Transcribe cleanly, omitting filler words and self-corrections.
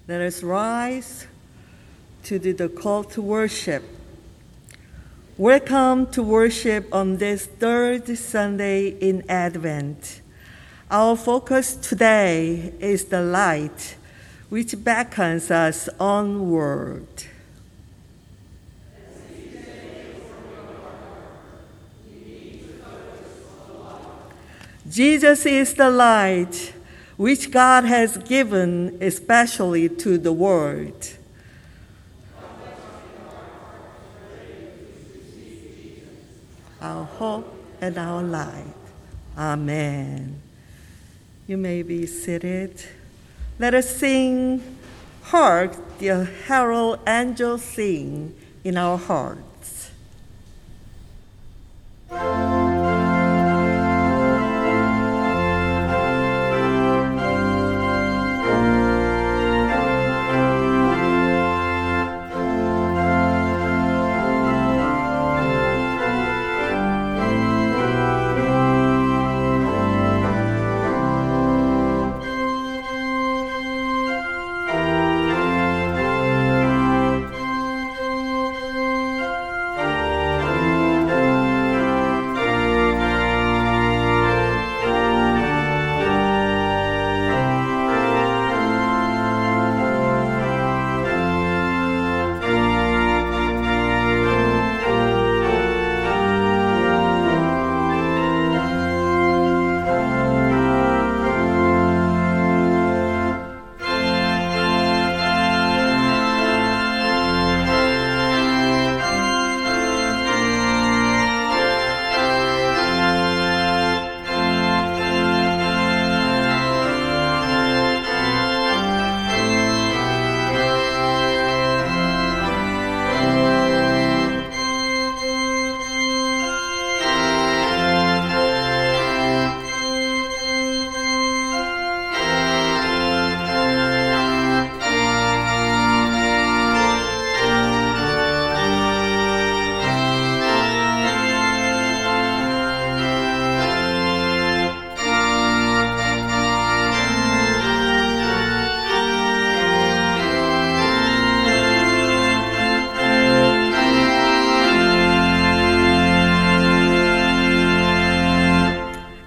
Let us rise to do the call to worship. Welcome to worship on this third Sunday in Advent. Our focus today is the light which beckons us onward. Jesus is the light which God has given especially to the world. Our hope and our light. Amen. You may be seated. Let us sing, Hark the herald angels sing in our heart.